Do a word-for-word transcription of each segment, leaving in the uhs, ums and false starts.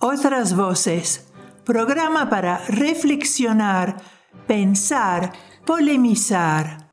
Otras voces, programa para reflexionar, pensar, polemizar.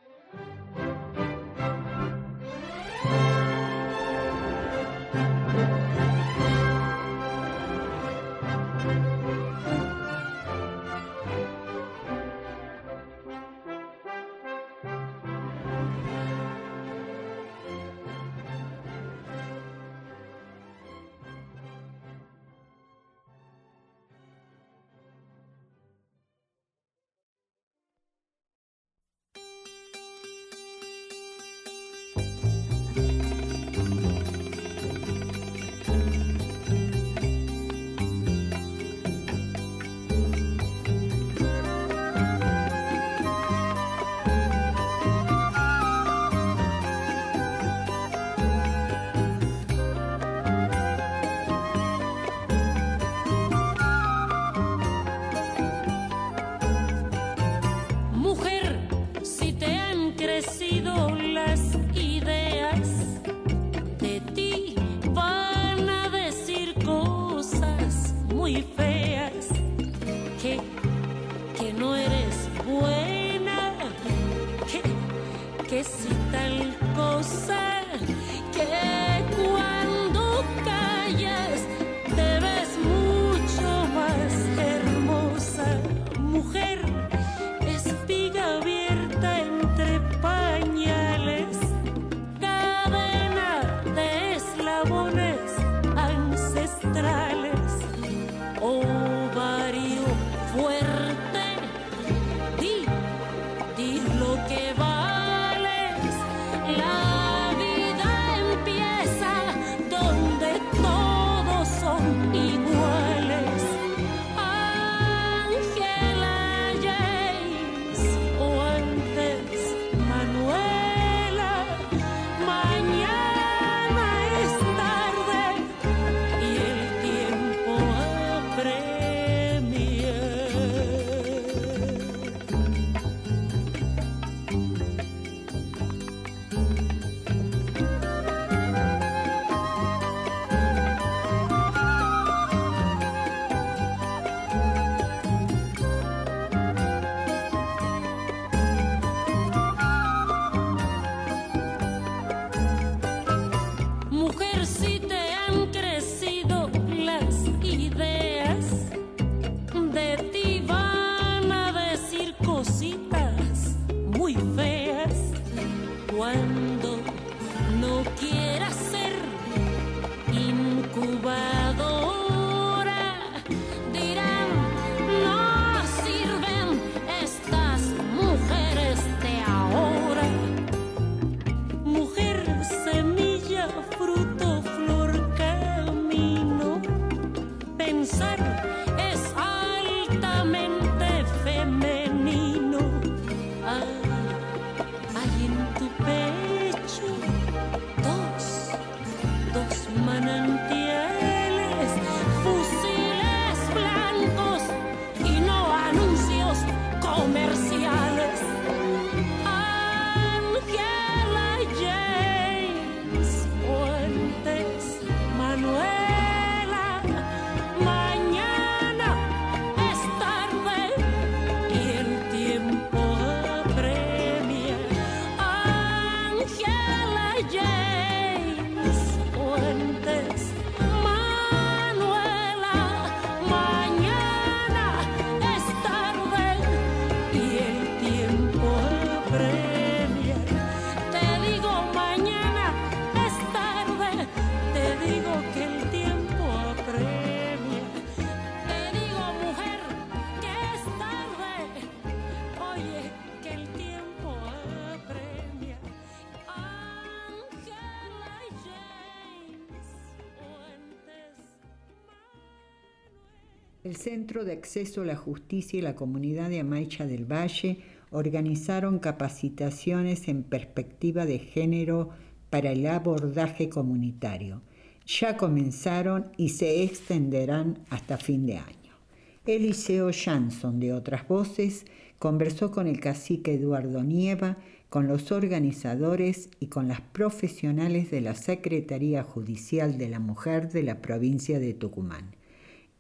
El Centro de Acceso a la Justicia y la Comunidad de Amaicha del Valle organizaron capacitaciones en perspectiva de género para el abordaje comunitario. Ya comenzaron y se extenderán hasta fin de año. Eliseo Jansson, de Otras Voces, conversó con el cacique Eduardo Nieva, con los organizadores y con las profesionales de la Secretaría Judicial de la Mujer de la provincia de Tucumán.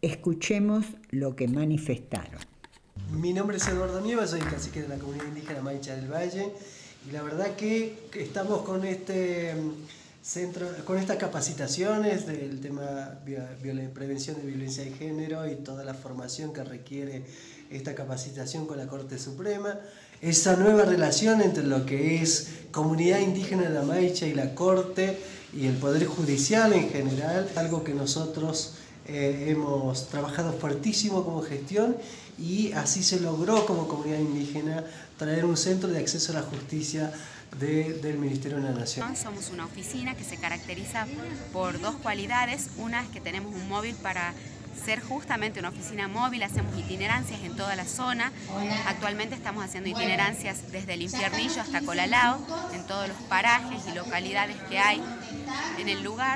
Escuchemos lo que manifestaron. Mi nombre es Eduardo Nieva, soy cacique de la comunidad indígena Maicha del Valle y la verdad que estamos con este centro, con estas capacitaciones del tema de prevención de violencia de género y toda la formación que requiere esta capacitación con la Corte Suprema, esa nueva relación entre lo que es comunidad indígena de la Maicha y la Corte y el Poder Judicial en general, algo que nosotros eh, hemos trabajado fuertísimo como gestión y así se logró como comunidad indígena traer un centro de acceso a la justicia de, del Ministerio de la Nación. Somos una oficina que se caracteriza por dos cualidades. Una es que tenemos un móvil para ser justamente una oficina móvil, hacemos itinerancias en toda la zona. Actualmente estamos haciendo itinerancias desde el Infiernillo hasta Colalao, en todos los parajes y localidades que hay en el lugar.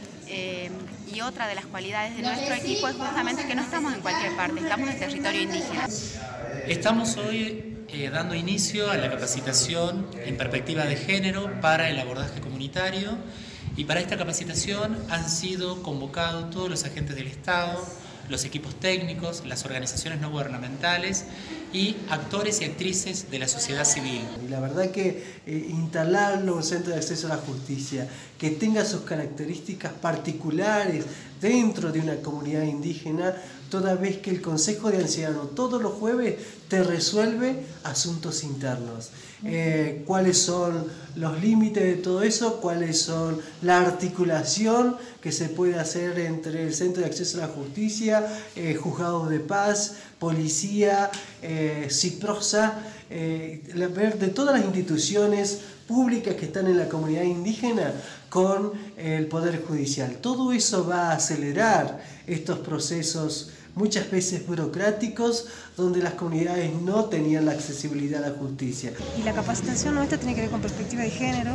Eh, y otra de las cualidades de nuestro equipo es justamente que no estamos en cualquier parte, estamos en territorio indígena. Estamos hoy eh, dando inicio a la capacitación en perspectiva de género para el abordaje comunitario. Y para esta capacitación han sido convocados todos los agentes del Estado, los equipos técnicos, las organizaciones no gubernamentales y actores y actrices de la sociedad civil. Y la verdad que eh, instalarlo un centro de acceso a la justicia que tenga sus características particulares dentro de una comunidad indígena, toda vez que el Consejo de Ancianos todos los jueves te resuelve asuntos internos. Eh, cuáles son los límites de todo eso, cuáles son la articulación que se puede hacer entre el Centro de Acceso a la Justicia, eh, juzgados de paz, policía, eh, CIPROSA, eh, ver de todas las instituciones públicas que están en la comunidad indígena con el Poder Judicial. Todo eso va a acelerar estos procesos muchas veces burocráticos, donde las comunidades no tenían la accesibilidad a la justicia. Y la capacitación nuestra tiene que ver con perspectiva de género.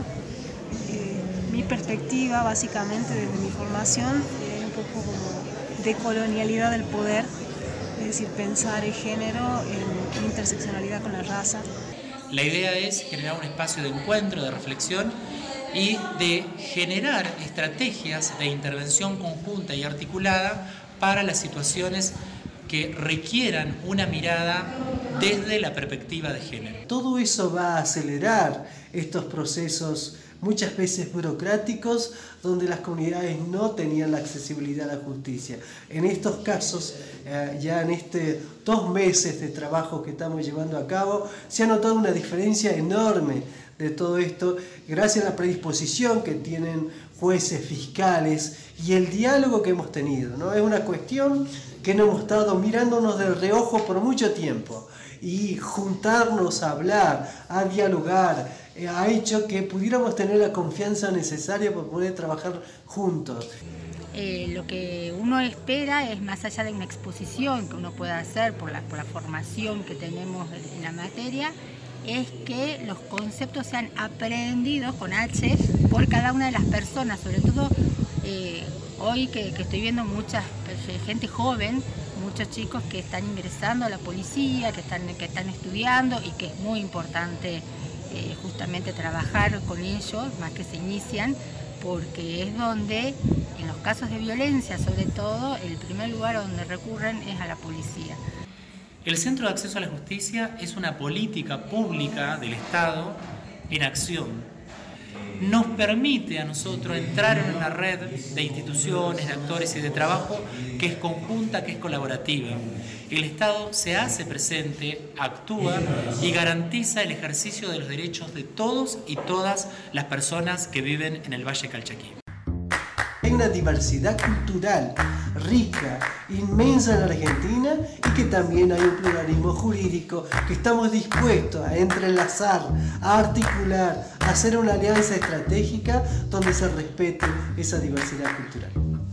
Eh, mi perspectiva, básicamente, desde mi formación, es un poco como decolonialidad del poder, es decir, pensar el género en interseccionalidad con la raza. La idea es generar un espacio de encuentro, de reflexión y de generar estrategias de intervención conjunta y articulada para las situaciones que requieran una mirada desde la perspectiva de género. Todo eso va a acelerar estos procesos muchas veces burocráticos donde las comunidades no tenían la accesibilidad a la justicia. En estos casos, eh, ya en estos dos meses de trabajo que estamos llevando a cabo, se ha notado una diferencia enorme de todo esto gracias a la predisposición que tienen jueces, fiscales y el diálogo que hemos tenido, ¿no? Es una cuestión que no hemos estado mirándonos del reojo por mucho tiempo y juntarnos a hablar, a dialogar, eh, ha hecho que pudiéramos tener la confianza necesaria para poder trabajar juntos. Eh, lo que uno espera es, más allá de una exposición que uno pueda hacer por la, por la formación que tenemos en la materia, es que los conceptos sean aprendidos con H por cada una de las personas, sobre todo eh, hoy que, que estoy viendo mucha gente joven, muchos chicos que están ingresando a la policía, que están, que están estudiando y que es muy importante eh, justamente trabajar con ellos, más que se inician, porque es donde, en los casos de violencia sobre todo, el primer lugar a donde recurren es a la policía. El Centro de Acceso a la Justicia es una política pública del Estado en acción. Nos permite a nosotros entrar en una red de instituciones, de actores y de trabajo que es conjunta, que es colaborativa. El Estado se hace presente, actúa y garantiza el ejercicio de los derechos de todos y todas las personas que viven en el Valle Calchaquí. Hay una diversidad cultural rica, inmensa en la Argentina y que también hay un pluralismo jurídico que estamos dispuestos a entrelazar, a articular, a hacer una alianza estratégica donde se respete esa diversidad cultural.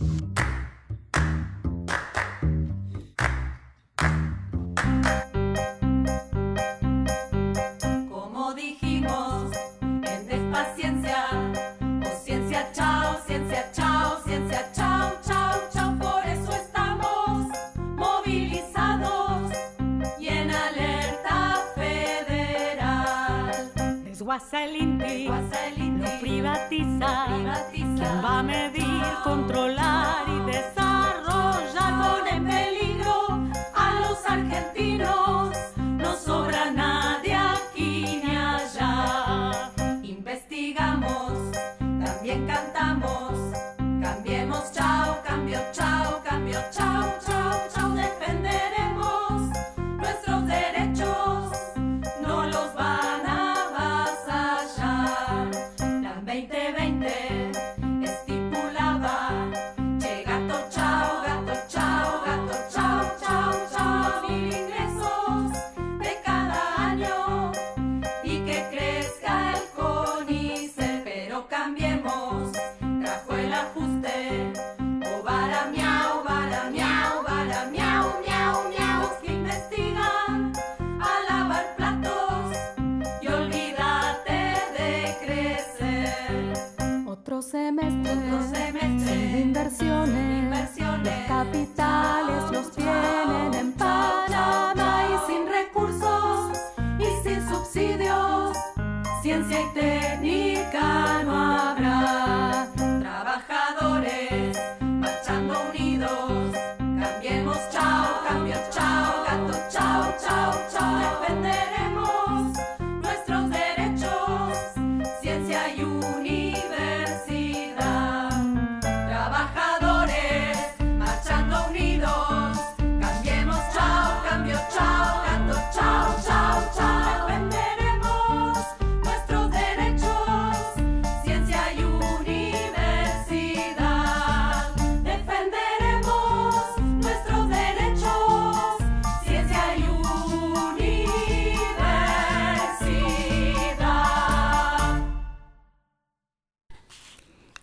Como dijimos, en Despaciencia, o ciencia chao, ciencia chao, ciencia chao, chao, chao, por eso estamos movilizados y en alerta federal. Es guasa el Inti, lo privatiza, ¿quién va a medir, controlar y desarrollar con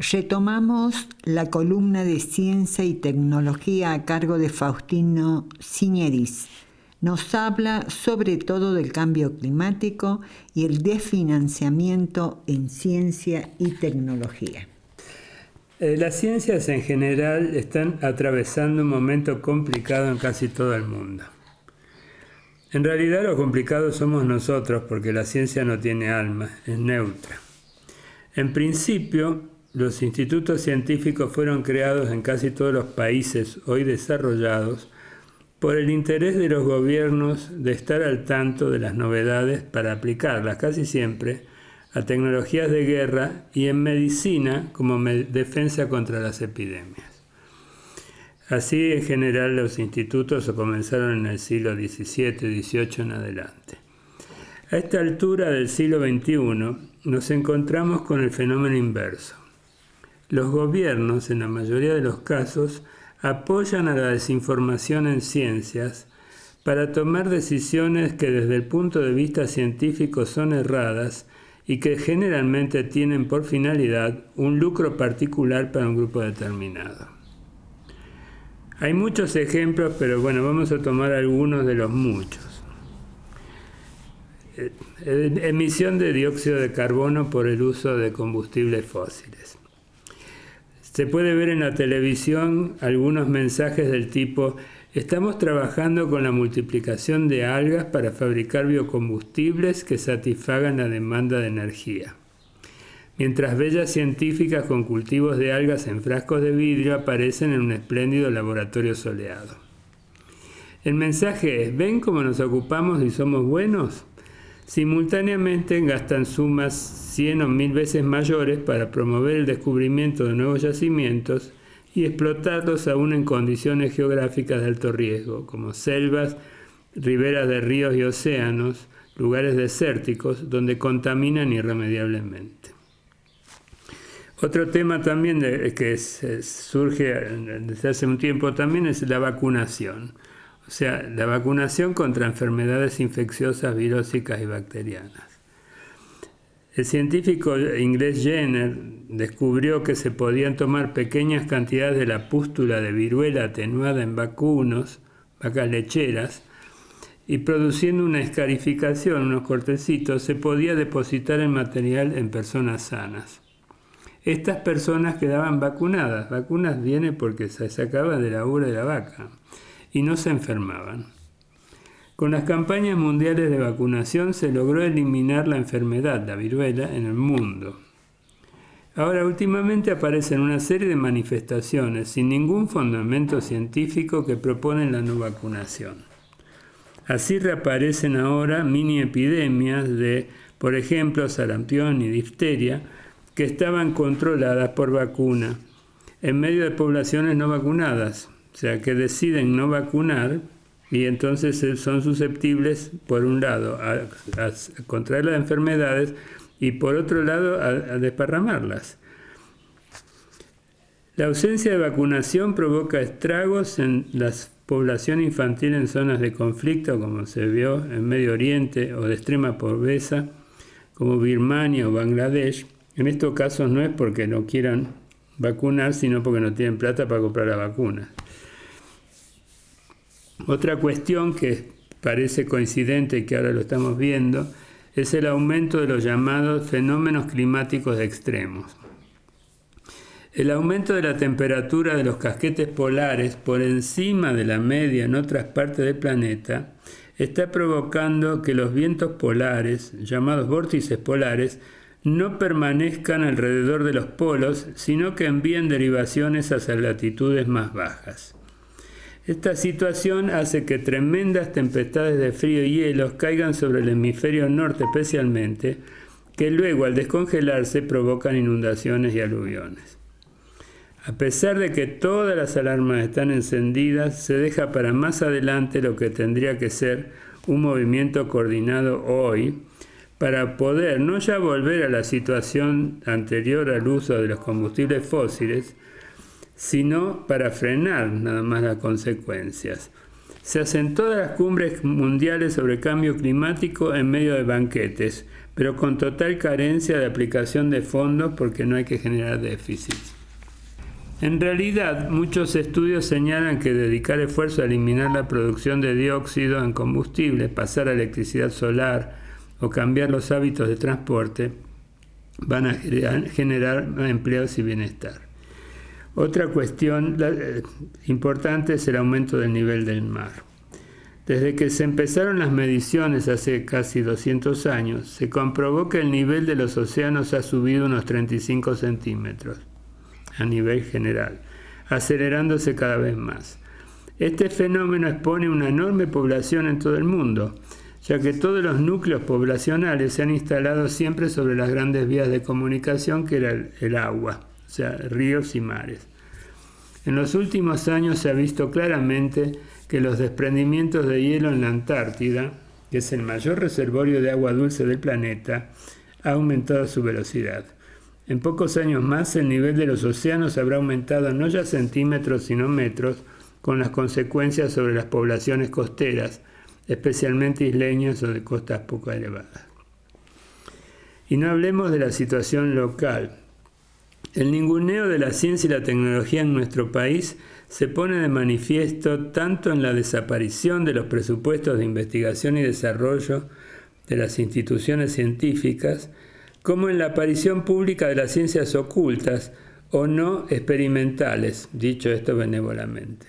Retomamos la columna de Ciencia y Tecnología a cargo de Faustino Ciñeris. Nos habla sobre todo del cambio climático y el desfinanciamiento en ciencia y tecnología. Eh, las ciencias en general están atravesando un momento complicado en casi todo el mundo. En realidad lo complicado somos nosotros porque la ciencia no tiene alma, es neutra. En principio, los institutos científicos fueron creados en casi todos los países hoy desarrollados por el interés de los gobiernos de estar al tanto de las novedades para aplicarlas casi siempre a tecnologías de guerra y en medicina como defensa contra las epidemias. Así, en general, los institutos comenzaron en el siglo diecisiete, dieciocho en adelante. A esta altura del siglo veintiuno nos encontramos con el fenómeno inverso. Los gobiernos, en la mayoría de los casos, apoyan a la desinformación en ciencias para tomar decisiones que desde el punto de vista científico son erradas y que generalmente tienen por finalidad un lucro particular para un grupo determinado. Hay muchos ejemplos, pero bueno, vamos a tomar algunos de los muchos. Emisión de dióxido de carbono por el uso de combustibles fósiles. Se puede ver en la televisión algunos mensajes del tipo: estamos trabajando con la multiplicación de algas para fabricar biocombustibles que satisfagan la demanda de energía. Mientras bellas científicas con cultivos de algas en frascos de vidrio aparecen en un espléndido laboratorio soleado. El mensaje es: ¿ven cómo nos ocupamos y somos buenos? Simultáneamente gastan sumas cien o mil veces mayores para promover el descubrimiento de nuevos yacimientos y explotarlos aún en condiciones geográficas de alto riesgo, como selvas, riberas de ríos y océanos, lugares desérticos donde contaminan irremediablemente. Otro tema también de, que es, es, surge desde hace un tiempo también es la vacunación. O sea, la vacunación contra enfermedades infecciosas, virósicas y bacterianas. El científico inglés Jenner descubrió que se podían tomar pequeñas cantidades de la pústula de viruela atenuada en vacunos, vacas lecheras, y produciendo una escarificación, unos cortecitos, se podía depositar el material en personas sanas. Estas personas quedaban vacunadas. Vacunas viene porque se sacaban de la ubre de la vaca y no se enfermaban. Con las campañas mundiales de vacunación se logró eliminar la enfermedad, la viruela, en el mundo. Ahora, últimamente aparecen una serie de manifestaciones sin ningún fundamento científico que proponen la no vacunación. Así reaparecen ahora mini epidemias de, por ejemplo, sarampión y difteria, que estaban controladas por vacuna en medio de poblaciones no vacunadas, o sea, que deciden no vacunar y entonces son susceptibles, por un lado, a, a contraer las enfermedades y por otro lado, a, a desparramarlas. La ausencia de vacunación provoca estragos en la población infantil en zonas de conflicto, como se vio en Medio Oriente, o de extrema pobreza, como Birmania o Bangladesh. En estos casos no es porque no quieran vacunar, sino porque no tienen plata para comprar la vacuna. Otra cuestión que parece coincidente y que ahora lo estamos viendo es el aumento de los llamados fenómenos climáticos extremos. El aumento de la temperatura de los casquetes polares por encima de la media en otras partes del planeta está provocando que los vientos polares, llamados vórtices polares, no permanezcan alrededor de los polos, sino que envíen derivaciones hacia latitudes más bajas. Esta situación hace que tremendas tempestades de frío y hielos caigan sobre el hemisferio norte especialmente, que luego al descongelarse provocan inundaciones y aluviones. A pesar de que todas las alarmas están encendidas, se deja para más adelante lo que tendría que ser un movimiento coordinado hoy, para poder no ya volver a la situación anterior al uso de los combustibles fósiles, sino para frenar nada más las consecuencias. Se hacen todas las cumbres mundiales sobre cambio climático en medio de banquetes, pero con total carencia de aplicación de fondos porque no hay que generar déficits. En realidad, muchos estudios señalan que dedicar esfuerzo a eliminar la producción de dióxido en combustible, pasar a electricidad solar o cambiar los hábitos de transporte van a generar empleos y bienestar. Otra cuestión importante es el aumento del nivel del mar. Desde que se empezaron las mediciones hace casi doscientos años, se comprobó que el nivel de los océanos ha subido unos treinta y cinco centímetros a nivel general, acelerándose cada vez más. Este fenómeno expone una enorme población en todo el mundo, ya que todos los núcleos poblacionales se han instalado siempre sobre las grandes vías de comunicación que era el, el agua, o sea, ríos y mares. En los últimos años se ha visto claramente que los desprendimientos de hielo en la Antártida, que es el mayor reservorio de agua dulce del planeta, ha aumentado su velocidad. En pocos años más el nivel de los océanos habrá aumentado no ya centímetros sino metros, con las consecuencias sobre las poblaciones costeras, especialmente isleñas o de costas poco elevadas. Y no hablemos de la situación local. El ninguneo de la ciencia y la tecnología en nuestro país se pone de manifiesto tanto en la desaparición de los presupuestos de investigación y desarrollo de las instituciones científicas, como en la aparición pública de las ciencias ocultas o no experimentales, dicho esto benévolamente.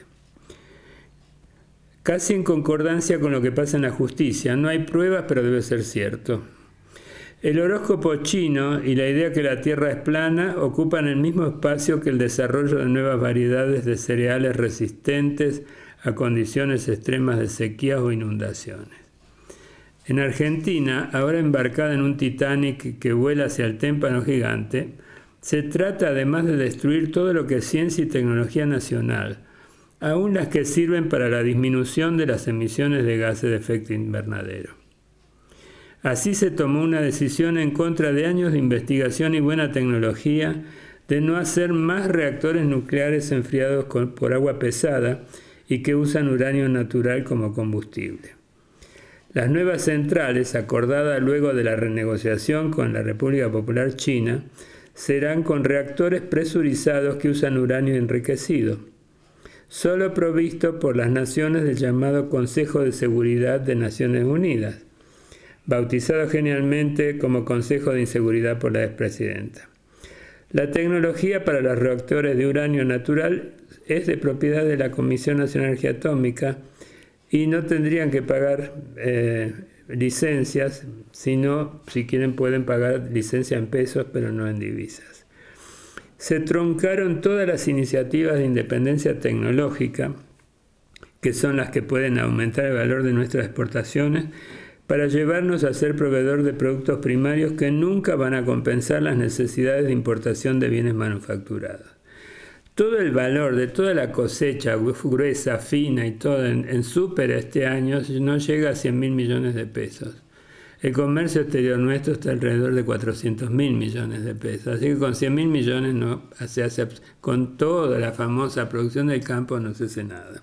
Casi en concordancia con lo que pasa en la justicia, no hay pruebas, pero debe ser cierto. El horóscopo chino y la idea que la Tierra es plana ocupan el mismo espacio que el desarrollo de nuevas variedades de cereales resistentes a condiciones extremas de sequías o inundaciones. En Argentina, ahora embarcada en un Titanic que vuela hacia el témpano gigante, se trata además de destruir todo lo que es ciencia y tecnología nacional, aún las que sirven para la disminución de las emisiones de gases de efecto invernadero. Así se tomó una decisión en contra de años de investigación y buena tecnología de no hacer más reactores nucleares enfriados con, por agua pesada y que usan uranio natural como combustible. Las nuevas centrales, acordadas luego de la renegociación con la República Popular China, serán con reactores presurizados que usan uranio enriquecido, solo provisto por las naciones del llamado Consejo de Seguridad de Naciones Unidas, bautizado genialmente como Consejo de Inseguridad por la expresidenta. La tecnología para los reactores de uranio natural es de propiedad de la Comisión Nacional de Energía Atómica y no tendrían que pagar eh, licencias, sino, si quieren, pueden pagar licencia en pesos, pero no en divisas. Se truncaron todas las iniciativas de independencia tecnológica, que son las que pueden aumentar el valor de nuestras exportaciones, para llevarnos a ser proveedor de productos primarios que nunca van a compensar las necesidades de importación de bienes manufacturados. Todo el valor de toda la cosecha gruesa, fina y todo en, en súper este año no llega a cien mil millones de pesos. El comercio exterior nuestro está alrededor de cuatrocientos mil millones de pesos. Así que con cien mil millones no se hace, con toda la famosa producción del campo no se hace nada.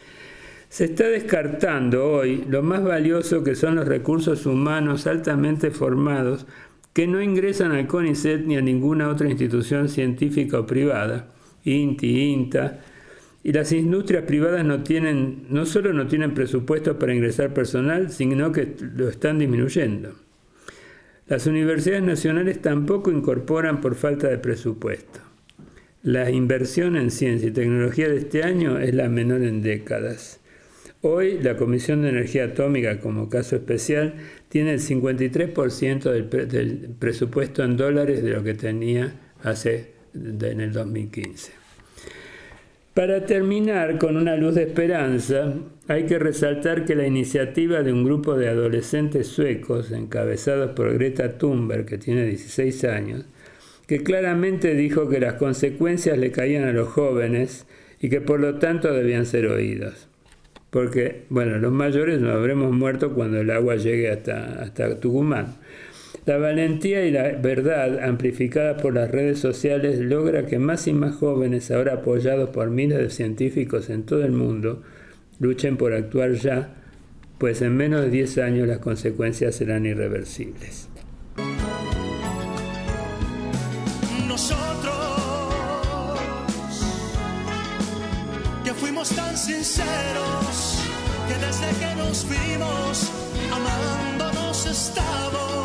Se está descartando hoy lo más valioso que son los recursos humanos altamente formados que no ingresan al CONICET ni a ninguna otra institución científica o privada, INTI, INTA, y las industrias privadas no tienen, no solo no tienen presupuestos para ingresar personal, sino que lo están disminuyendo. Las universidades nacionales tampoco incorporan por falta de presupuesto. La inversión en ciencia y tecnología de este año es la menor en décadas. Hoy la Comisión de Energía Atómica, como caso especial, tiene el cincuenta y tres por ciento del, pre- del presupuesto en dólares de lo que tenía hace, de, en el dos mil quince. Para terminar con una luz de esperanza, hay que resaltar que la iniciativa de un grupo de adolescentes suecos, encabezados por Greta Thunberg, que tiene dieciséis años, que claramente dijo que las consecuencias le caían a los jóvenes y que por lo tanto debían ser oídos. Porque, bueno, los mayores nos habremos muerto cuando el agua llegue hasta, hasta Tucumán. La valentía y la verdad amplificadas por las redes sociales logra que más y más jóvenes, ahora apoyados por miles de científicos en todo el mundo, luchen por actuar ya, pues en menos de diez años las consecuencias serán irreversibles. fuimos tan sinceros que desde que nos vimos amándonos estamos.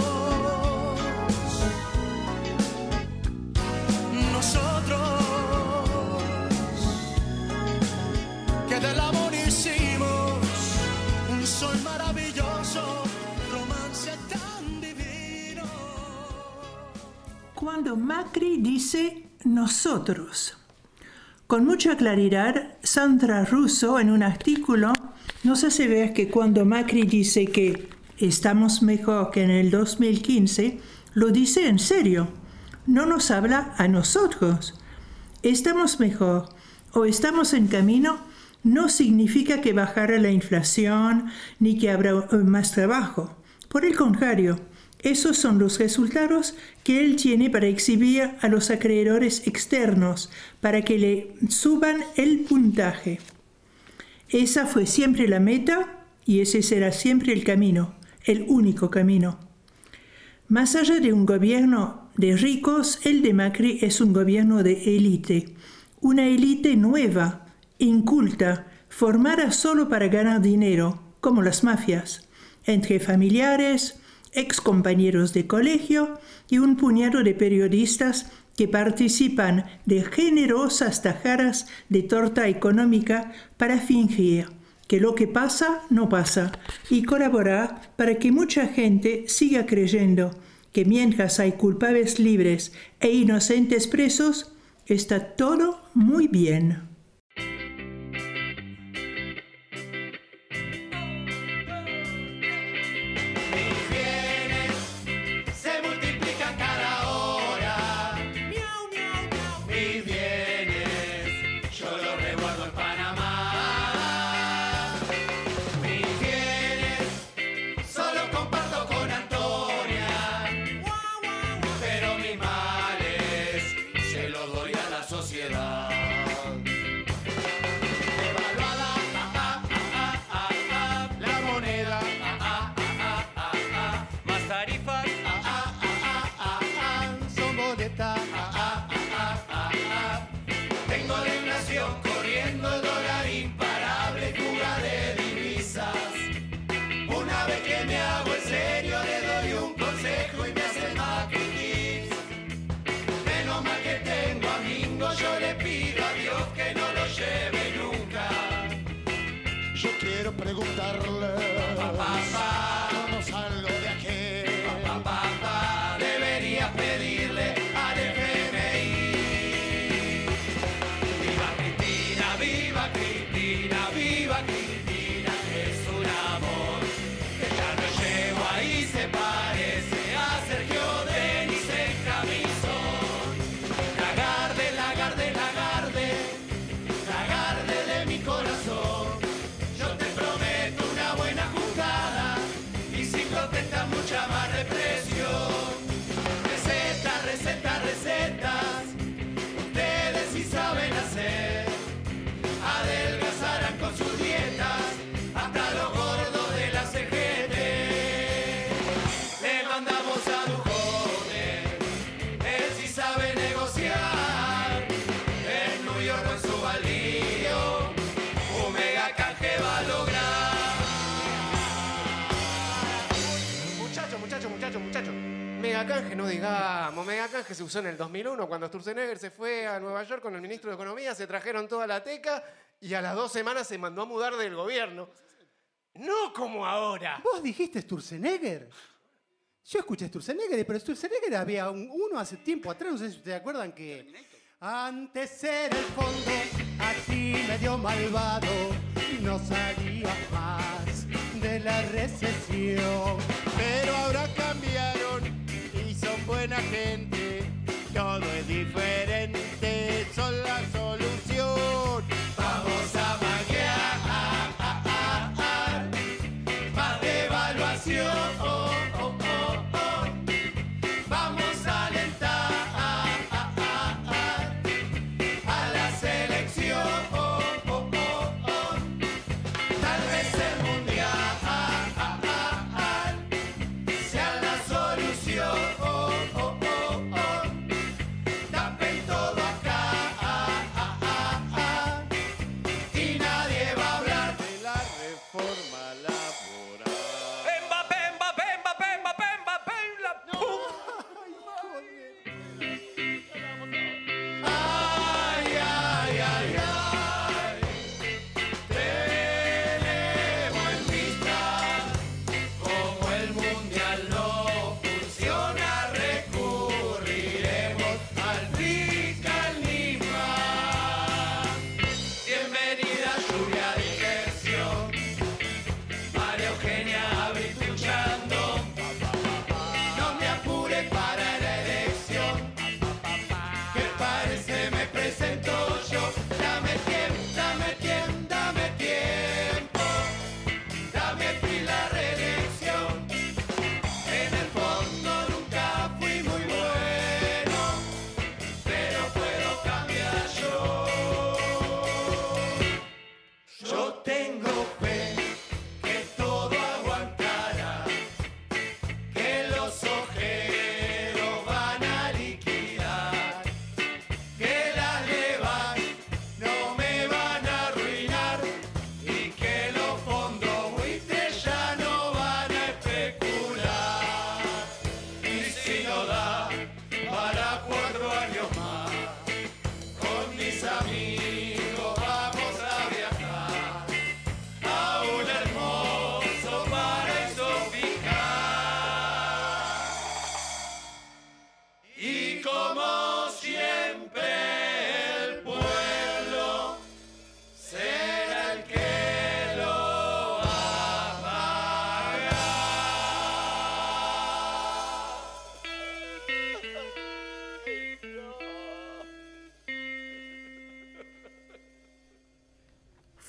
Nosotros que del amor hicimos un sol maravilloso, romance tan divino. Cuando Macri dice nosotros, con mucha claridad, Sandra Russo en un artículo nos hace ver que cuando Macri dice que estamos mejor que en el dos mil quince, lo dice en serio. No nos habla a nosotros. Estamos mejor o estamos en camino no significa que bajará la inflación ni que habrá más trabajo. Por el contrario, esos son los resultados que él tiene para exhibir a los acreedores externos, para que le suban el puntaje. Esa fue siempre la meta y ese será siempre el camino, el único camino. Más allá de un gobierno de ricos, el de Macri es un gobierno de élite, una élite nueva, inculta, formada solo para ganar dinero, como las mafias, entre familiares, ex compañeros de colegio y un puñado de periodistas que participan de generosas tajadas de torta económica para fingir que lo que pasa no pasa y colaborar para que mucha gente siga creyendo que mientras hay culpables libres e inocentes presos, está todo muy bien. Preguntarle pa, pa, pa, cómo salgo de aquí. Pa, pa, pa, pa, debería pedirle al F M I. Viva Cristina, viva Cristina, viva Cristina, es un amor que ya no llevo ahí, se parece a Sergio Denis en camisón. Lagarde, Lagarde, Lagarde, Lagarde de mi corazón. Mucha más represión. Recetas, recetas, recetas. Ustedes sí saben hacer. Adelgazarán con sus dietas hasta los gordos de la C G T. Le mandamos a Dujones, él sí sabe negociar. En New York o en su baldío, un mega canje va a lograr. Muchachos, muchachos, muchachos. Megacanje, no digamos. Megacanje se usó en el dos mil uno cuando Sturzenegger se fue a Nueva York con el ministro de Economía, se trajeron toda la teca y a las dos semanas se mandó a mudar del gobierno. No como ahora. ¿Vos dijiste Sturzenegger? Yo escuché Sturzenegger, pero Sturzenegger había un, uno hace tiempo atrás, no sé si ustedes acuerdan que... Antes era el fondo, así medio malvado, no salía más de la recesión. Pero ahora cambiaron y son buena gente, todo es diferente, son la solución. Vamos a manguear, más devaluación. Oh, oh, oh, oh. Vamos a alentar a la selección. Oh, oh, oh, oh. Tal vez el mundial sea la solución. Oh, oh, oh, oh. Tapen todo acá.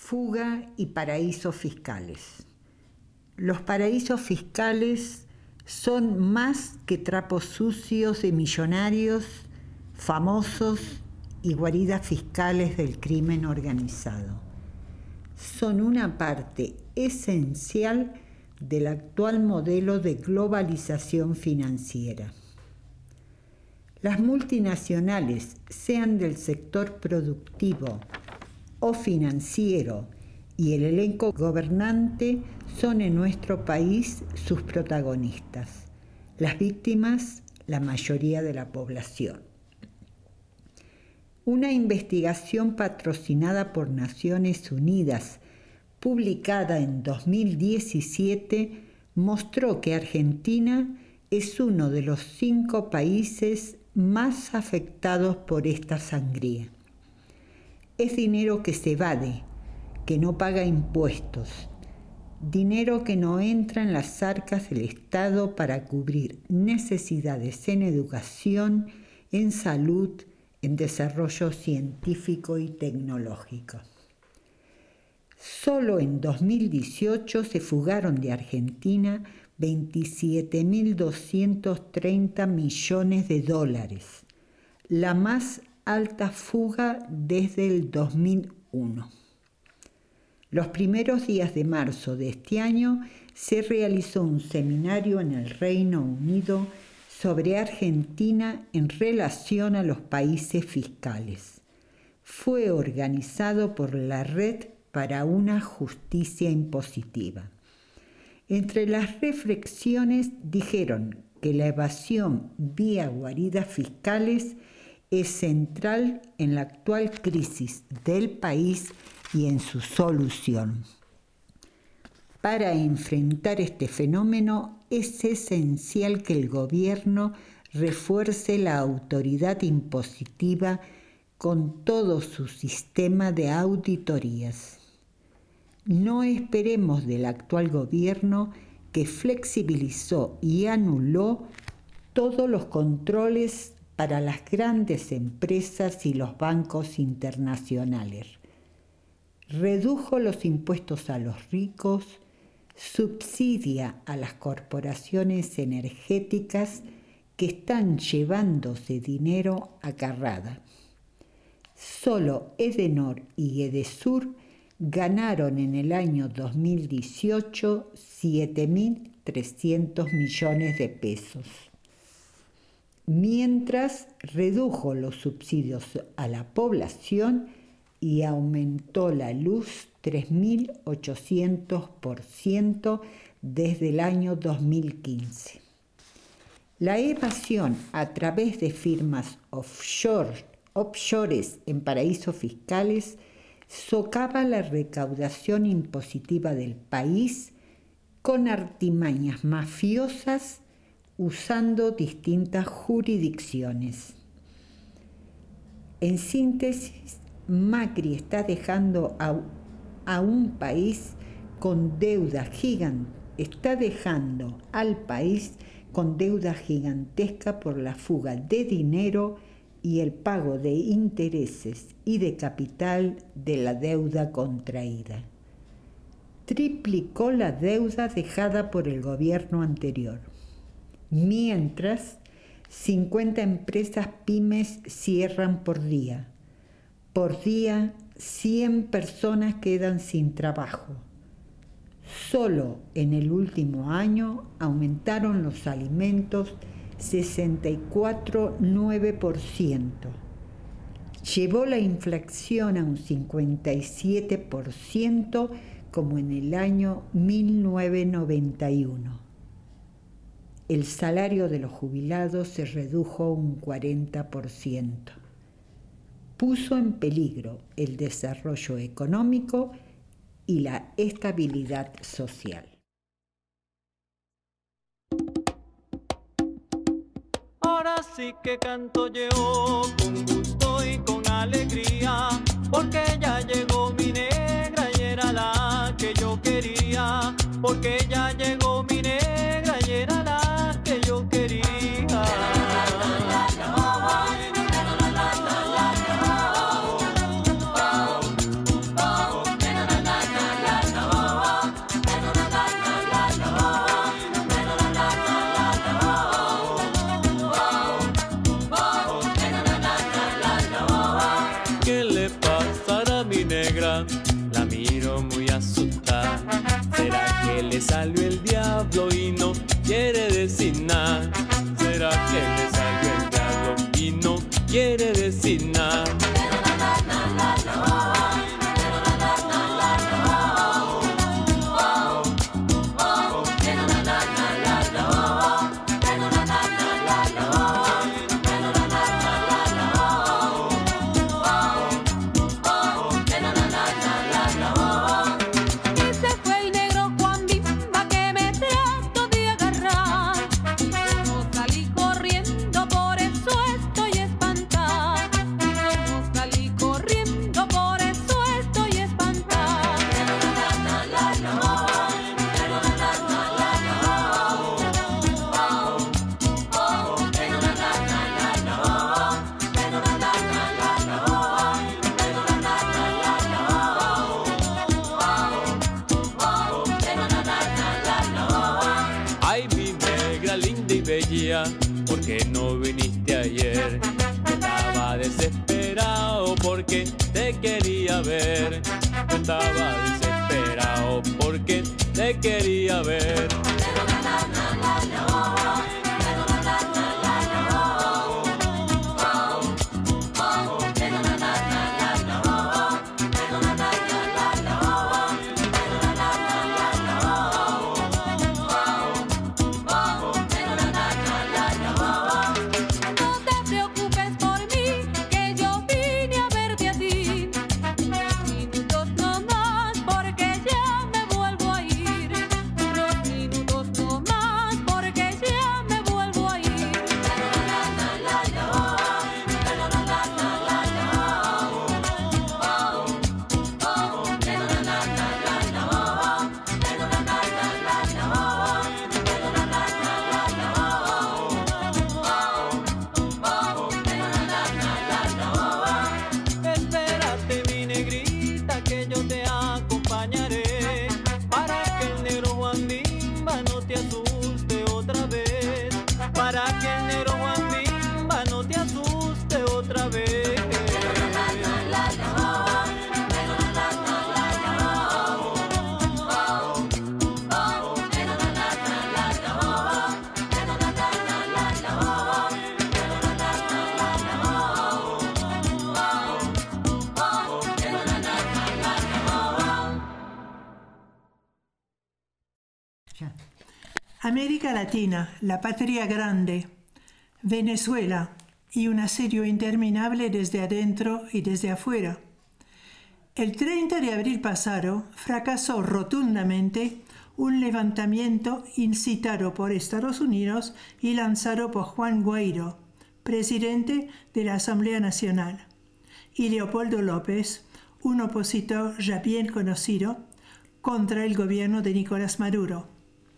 fuga y paraísos fiscales. Los paraísos fiscales son más que trapos sucios de millonarios, famosos y guaridas fiscales del crimen organizado. Son una parte esencial del actual modelo de globalización financiera. Las multinacionales, sean del sector productivo o financiero, y el elenco gobernante son en nuestro país sus protagonistas. Las víctimas, la mayoría de la población. Una investigación patrocinada por Naciones Unidas, publicada en dos mil diecisiete, mostró que Argentina es uno de los cinco países más afectados por esta sangría. Es dinero que se evade, que no paga impuestos, dinero que no entra en las arcas del Estado para cubrir necesidades en educación, en salud, en desarrollo científico y tecnológico. Solo en dos mil dieciocho se fugaron de Argentina veintisiete mil doscientos treinta millones de dólares, la más alta fuga desde el dos mil uno. Los primeros días de marzo de este año se realizó un seminario en el Reino Unido sobre Argentina en relación a los países fiscales. Fue organizado por la Red para una Justicia Impositiva. Entre las reflexiones dijeron que la evasión vía guaridas fiscales es central en la actual crisis del país y en su solución. Para enfrentar este fenómeno es esencial que el gobierno refuerce la autoridad impositiva con todo su sistema de auditorías. No esperemos del actual gobierno, que flexibilizó y anuló todos los controles para las grandes empresas y los bancos internacionales. Redujo los impuestos a los ricos, subsidia a las corporaciones energéticas que están llevándose dinero a carrada. Solo Edenor y Edesur ganaron en el año dos mil dieciocho siete mil trescientos millones de pesos, mientras redujo los subsidios a la población y aumentó la luz tres mil ochocientos por ciento desde el año dos mil quince. La evasión a través de firmas offshore, offshores en paraísos fiscales socava la recaudación impositiva del país con artimañas mafiosas usando distintas jurisdicciones. En síntesis, Macri está dejando a, a un país con deuda gigante, está dejando al país con deuda gigantesca por la fuga de dinero y el pago de intereses y de capital de la deuda contraída. Triplicó la deuda dejada por el gobierno anterior, mientras cincuenta empresas pymes cierran por día. Por día, cien personas quedan sin trabajo. Solo en el último año aumentaron los alimentos sesenta y cuatro coma nueve por ciento. Llevó la inflación a un cincuenta y siete por ciento como en el año mil novecientos noventa y uno. El salario de los jubilados se redujo un cuarenta por ciento. Puso en peligro el desarrollo económico y la estabilidad social. Ahora sí que canto yo con gusto y con alegría, porque ya llegó mi negra y era la que yo quería, porque ya llegó mi negra y era la que yo quería. diablo y no quiere decir nada. ¿Será que le salió el diablo y no quiere decir nada? ¿Por qué no viniste ayer? Estaba desesperado porque te quería ver. Yo estaba desesperado porque te quería ver. América Latina, la patria grande, Venezuela y un asedio interminable desde adentro y desde afuera. El treinta de abril pasado fracasó rotundamente un levantamiento incitado por Estados Unidos y lanzado por Juan Guaidó, presidente de la Asamblea Nacional, y Leopoldo López, un opositor ya bien conocido, contra el gobierno de Nicolás Maduro.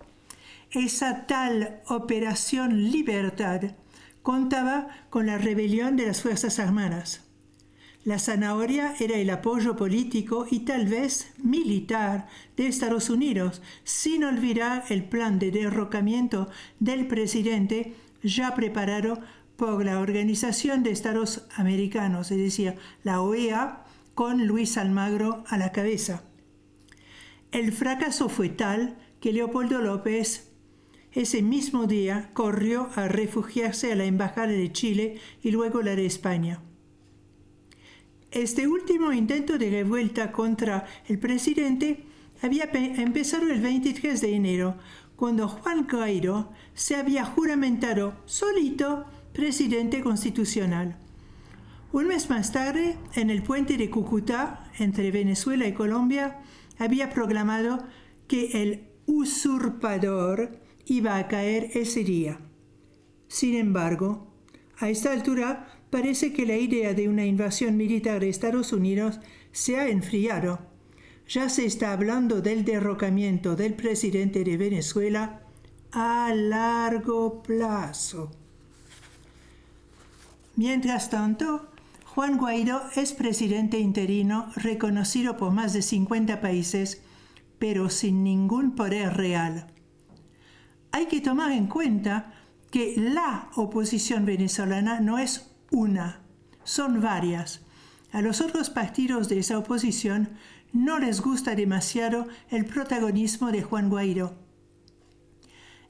Esa tal Operación Libertad contaba con la rebelión de las Fuerzas Armadas. La zanahoria era el apoyo político y tal vez militar de Estados Unidos, sin olvidar el plan de derrocamiento del presidente ya preparado por la Organización de Estados Americanos, es decir, la O E A, con Luis Almagro a la cabeza. El fracaso fue tal que Leopoldo López ese mismo día corrió a refugiarse a la Embajada de Chile y luego la de España. Este último intento de revuelta contra el presidente había empezado el veintitrés de enero, cuando Juan Guaidó se había juramentado solito presidente constitucional. Un mes más tarde, en el puente de Cúcuta, entre Venezuela y Colombia, había proclamado que el usurpador iba a caer ese día. Sin embargo, a esta altura parece que la idea de una invasión militar de Estados Unidos se ha enfriado. Ya se está hablando del derrocamiento del presidente de Venezuela a largo plazo. Mientras tanto, Juan Guaidó es presidente interino reconocido por más de cincuenta países, pero sin ningún poder real. Hay que tomar en cuenta que la oposición venezolana no es una, son varias. A los otros partidos de esa oposición no les gusta demasiado el protagonismo de Juan Guaidó.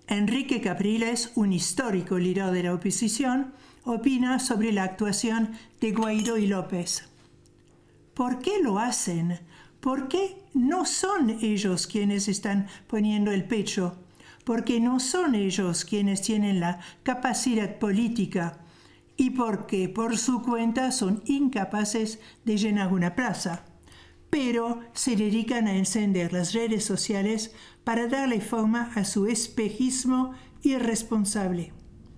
Enrique Capriles, un histórico líder de la oposición, opina sobre la actuación de Guaidó y López. ¿Por qué lo hacen? ¿Por qué no son ellos quienes están poniendo el pecho? Porque no son ellos quienes tienen la capacidad política y porque por su cuenta son incapaces de llenar una plaza, pero se dedican a encender las redes sociales para darle forma a su espejismo irresponsable.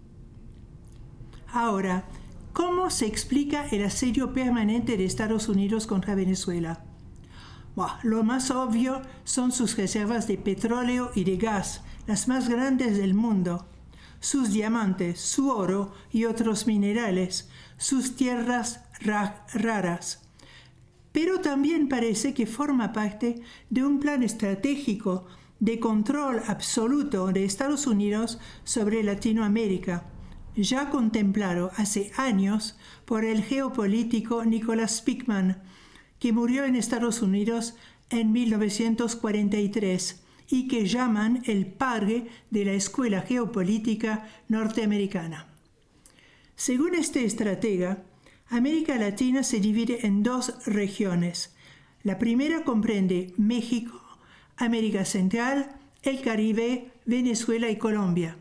Ahora, ¿cómo se explica el asedio permanente de Estados Unidos contra Venezuela? Bueno, lo más obvio son sus reservas de petróleo y de gas, las más grandes del mundo, sus diamantes, su oro y otros minerales, sus tierras ra- raras. Pero también parece que forma parte de un plan estratégico de control absoluto de Estados Unidos sobre Latinoamérica, ya contemplado hace años por el geopolítico Nicholas Pikman, que murió en Estados Unidos en mil novecientos cuarenta y tres y que llaman el padre de la escuela geopolítica norteamericana. Según este estratega, América Latina se divide en dos regiones. La primera comprende México, América Central, el Caribe, Venezuela y Colombia.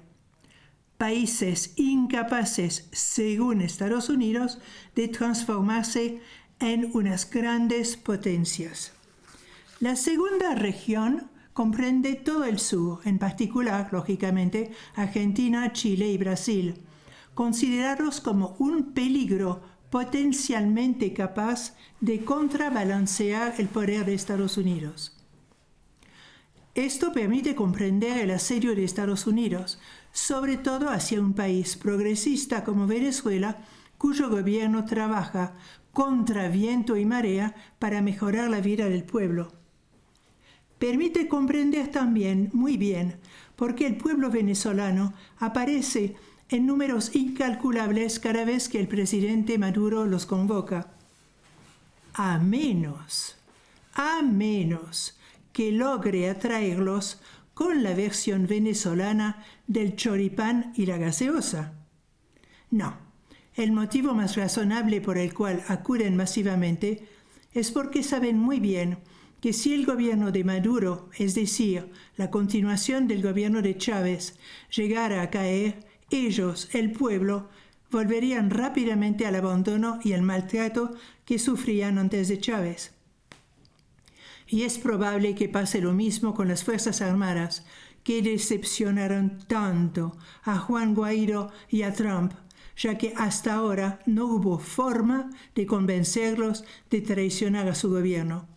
Países incapaces, según Estados Unidos, de transformarse en unas grandes potencias. La segunda región comprende todo el sur, en particular, lógicamente, Argentina, Chile y Brasil, considerados como un peligro potencialmente capaz de contrabalancear el poder de Estados Unidos. Esto permite comprender el asedio de Estados Unidos, sobre todo hacia un país progresista como Venezuela, cuyo gobierno trabaja contra viento y marea para mejorar la vida del pueblo. Permite comprender también muy bien por qué el pueblo venezolano aparece en números incalculables cada vez que el presidente Maduro los convoca. A menos, a menos que logre atraerlos con la versión venezolana del choripán y la gaseosa. No, el motivo más razonable por el cual acuden masivamente es porque saben muy bien que si el gobierno de Maduro, es decir, la continuación del gobierno de Chávez, llegara a caer, ellos, el pueblo, volverían rápidamente al abandono y al maltrato que sufrían antes de Chávez. Y es probable que pase lo mismo con las Fuerzas Armadas, que decepcionaron tanto a Juan Guaidó y a Trump, ya que hasta ahora no hubo forma de convencerlos de traicionar a su gobierno.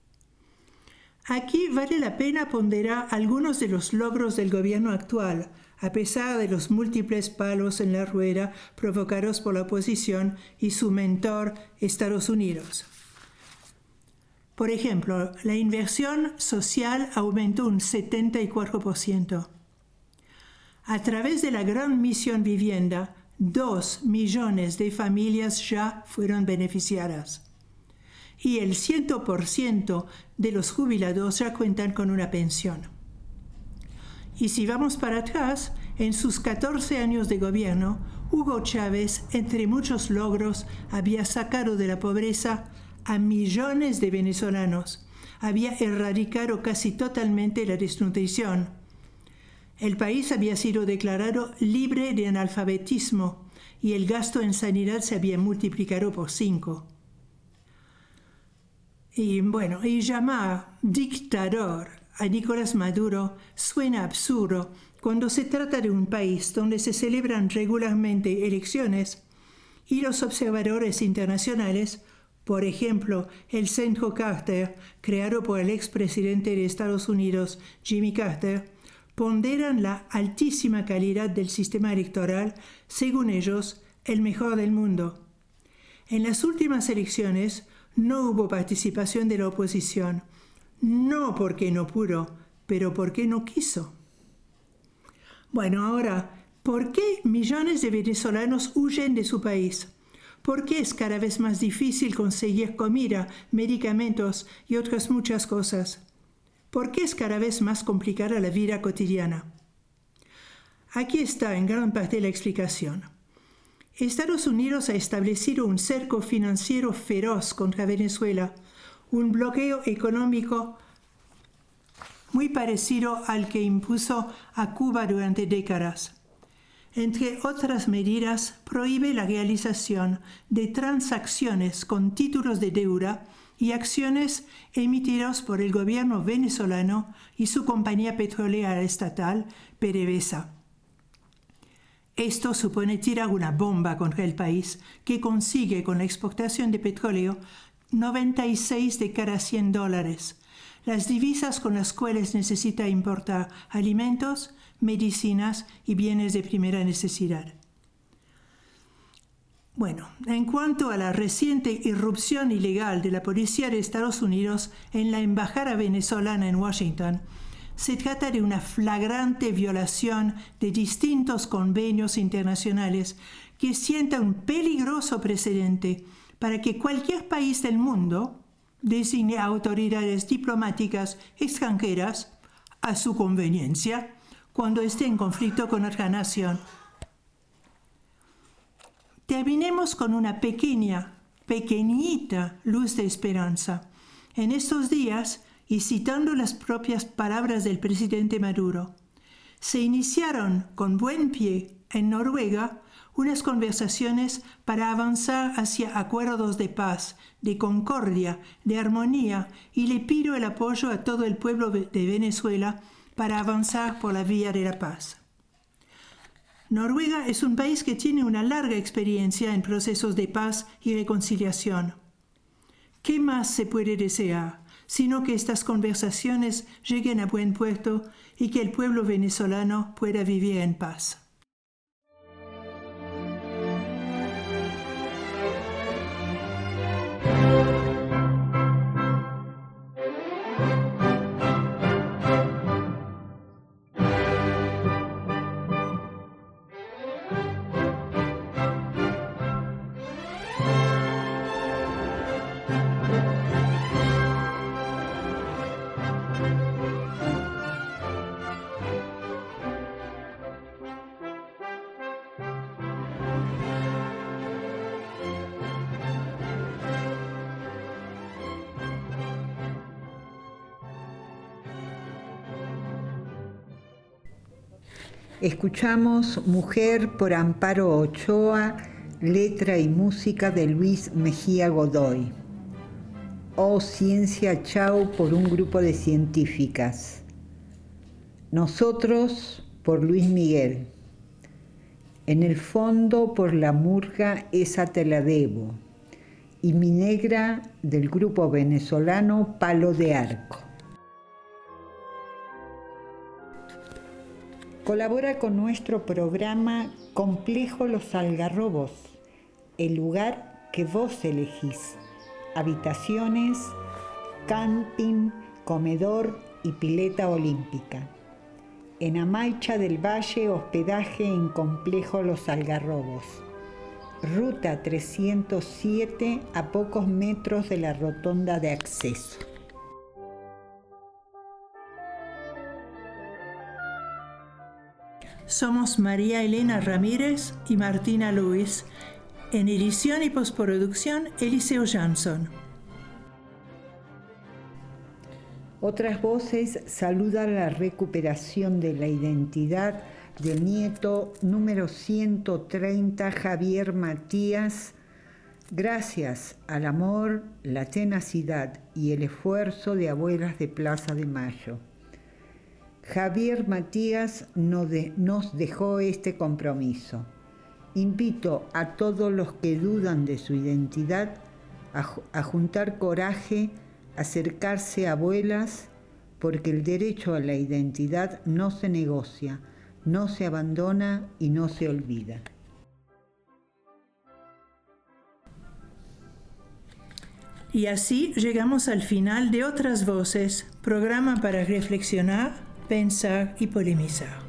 Aquí vale la pena ponderar algunos de los logros del gobierno actual, a pesar de los múltiples palos en la rueda provocados por la oposición y su mentor, Estados Unidos. Por ejemplo, la inversión social aumentó un setenta y cuatro por ciento. A través de la Gran Misión Vivienda, dos millones de familias ya fueron beneficiadas. Y el cien por ciento de los jubilados ya cuentan con una pensión. Y si vamos para atrás, en sus catorce años de gobierno, Hugo Chávez, entre muchos logros, había sacado de la pobreza a millones de venezolanos, había erradicado casi totalmente la desnutrición. El país había sido declarado libre de analfabetismo y el gasto en sanidad se había multiplicado por cinco. Y bueno, y llamar dictador a Nicolás Maduro suena absurdo cuando se trata de un país donde se celebran regularmente elecciones y los observadores internacionales, por ejemplo, el Centro Carter, creado por el expresidente de Estados Unidos, Jimmy Carter, ponderan la altísima calidad del sistema electoral, según ellos, el mejor del mundo. En las últimas elecciones no hubo participación de la oposición, no porque no pudo, pero porque no quiso. Bueno, ahora, ¿por qué millones de venezolanos huyen de su país? ¿Por qué es cada vez más difícil conseguir comida, medicamentos y otras muchas cosas? ¿Por qué es cada vez más complicada la vida cotidiana? Aquí está en gran parte la explicación. Estados Unidos ha establecido un cerco financiero feroz contra Venezuela, un bloqueo económico muy parecido al que impuso a Cuba durante décadas. Entre otras medidas, prohíbe la realización de transacciones con títulos de deuda y acciones emitidos por el gobierno venezolano y su compañía petrolera estatal, PDVSA. Esto supone tirar una bomba contra el país, que consigue con la exportación de petróleo noventa y seis de cada cien dólares, las divisas con las cuales necesita importar alimentos, medicinas y bienes de primera necesidad. Bueno, en cuanto a la reciente irrupción ilegal de la policía de Estados Unidos en la embajada venezolana en Washington, se trata de una flagrante violación de distintos convenios internacionales que sienta un peligroso precedente para que cualquier país del mundo designe autoridades diplomáticas extranjeras a su conveniencia cuando esté en conflicto con otra nación. Terminemos con una pequeña, pequeñita luz de esperanza. En estos días, y citando las propias palabras del presidente Maduro, se iniciaron con buen pie en Noruega unas conversaciones para avanzar hacia acuerdos de paz, de concordia, de armonía, y le pido el apoyo a todo el pueblo de Venezuela para avanzar por la vía de la paz. Noruega es un país que tiene una larga experiencia en procesos de paz y reconciliación. ¿Qué más se puede desear, sino que estas conversaciones lleguen a buen puerto y que el pueblo venezolano pueda vivir en paz? Escuchamos Mujer por Amparo Ochoa, letra y música de Luis Mejía Godoy. Oh Ciencia Chau por un grupo de científicas. Nosotros por Luis Miguel. En el fondo por la murga Esa te la debo. Y Mi Negra del grupo venezolano Palo de Arco. Colabora con nuestro programa Complejo Los Algarrobos, el lugar que vos elegís. Habitaciones, camping, comedor y pileta olímpica. En Amaicha del Valle, hospedaje en Complejo Los Algarrobos. Ruta trescientos siete, a pocos metros de la rotonda de acceso. Somos María Elena Ramírez y Martina Luis. En edición y postproducción, Eliseo Jansson. Otras voces saludan la recuperación de la identidad del nieto número ciento treinta, Javier Matías, gracias al amor, la tenacidad y el esfuerzo de Abuelas de Plaza de Mayo. Javier Matías nos dejó este compromiso. Invito a todos los que dudan de su identidad a juntar coraje, acercarse a Abuelas, porque el derecho a la identidad no se negocia, no se abandona y no se olvida. Y así llegamos al final de Otras Voces, programa para reflexionar, pensar y polemizar.